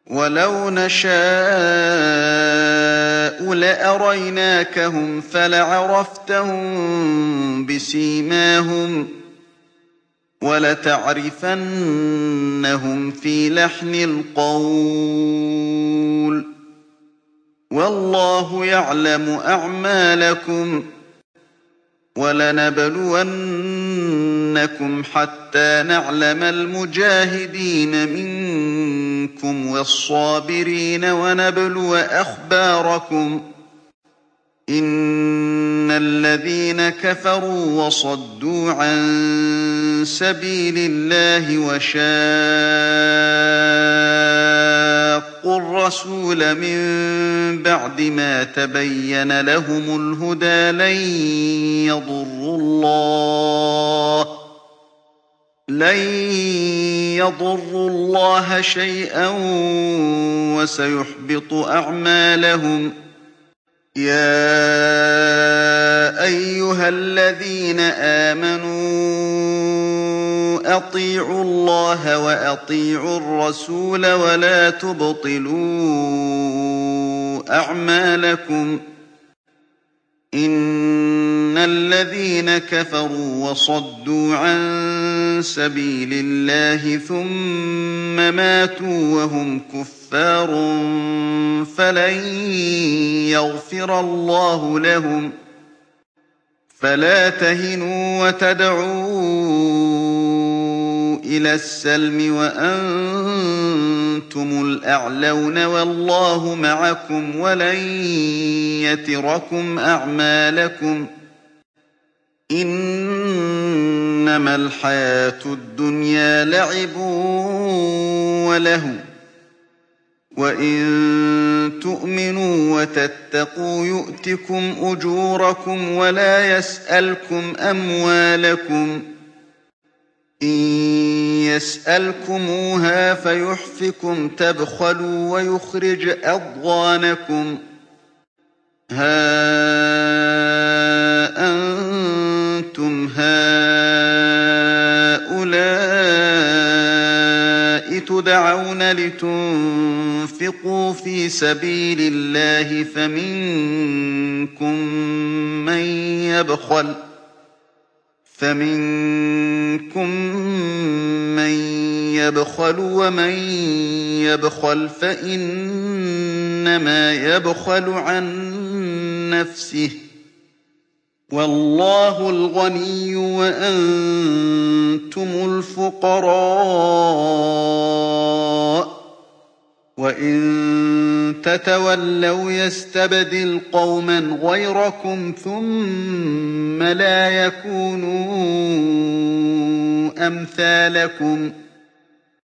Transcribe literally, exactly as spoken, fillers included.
وَلَوْ نَشَاءُ لَأَرَيْنَاكَهُمْ فَلَعَرَفْتَهُم بِسِيمَاهُمْ ۚ وَلَتَعْرِفَنَّهُمْ فِي لَحْنِ الْقَوْلِ ۚ وَاللَّهُ يَعْلَمُ أَعْمَالَكُمْ ۚ وَلَنَبْلُوَنَّكُمْ حَتَّىٰ نَعْلَمَ الْمُجَاهِدِينَ مِنكُمْ وَالصَّابِرِينَ وَنَبْلُوَ أَخْبَارَكُمْ ۚ إِنَّ الَّذِينَ كَفَرُوا وَصَدُّوا عَن سَبِيلِ اللَّهِ وَشَاقُّوا الرَّسُولَ مِن بَعْدِ مَا تَبَيَّنَ لَهُمُ الْهُدَىٰ لَن يَضُرُّوا اللَّهَ شَيْئًا وَسَيُحْبِطُ أَعْمَالَهُمْ ۗ يَا أَيُّهَا الَّذِينَ آمَنُوا أَطِيعُوا اللَّهَ وَأَطِيعُوا الرَّسُولَ وَلَا تُبْطِلُوا أَعْمَالَكُمْ ۗ إِنَّ الَّذِينَ كَفَرُوا وَصَدُّوا عَن سَبِيلِ اللَّهِ ثُمَّ مَاتُوا وَهُمْ كُفَّارٌ فَلَن يَغْفِرَ اللَّهُ لَهُمْ ۖ فَلَا تَهِنُوا وَتَدْعُوا إِلَى السَّلْمِ وَأَنتُمُ الْأَعْلَوْنَ وَاللَّهُ مَعَكُمْ وَلَن يَتِرَكُمْ أَعْمَالَكُمْ ۚ إِنَّمَا الْحَيَاةُ الدُّنْيَا لَعِبٌ وَلَهْوٌ ۚ وَإِن تُؤْمِنُوا وَتَتَّقُوا يُؤْتِكُمْ أُجُورَكُمْ وَلَا يَسْأَلْكُمْ أَمْوَالَكُمْ ۖ إِن يَسْأَلْكُمُوهَا فَيُحْفِكُمْ تَبْخَلُوا وَيُخْرِجْ أَضْغَانَكُمْ ۖ هَا أَنتُمْ هَٰؤُلَاءِ تُدْعَوْنَ لِتُنفِقُوا فِي سَبِيلِ اللَّهِ فَمِنكُم مَّن يَبْخَلُ ۖ وَمَن يَبْخَلْ فَإِنَّمَا يَبْخَلُ عَن نَّفْسِهِ ۚ وَاللَّهُ الْغَنِيُّ وَأَنتُمُ الْفُقَرَاءُ ۚ وَإِن تَتَوَلَّوْا يَسْتَبْدِلْ قَوْمًا غَيْرَكُمْ ثُمَّ لَا يَكُونُوا أَمْثَالَكُمْ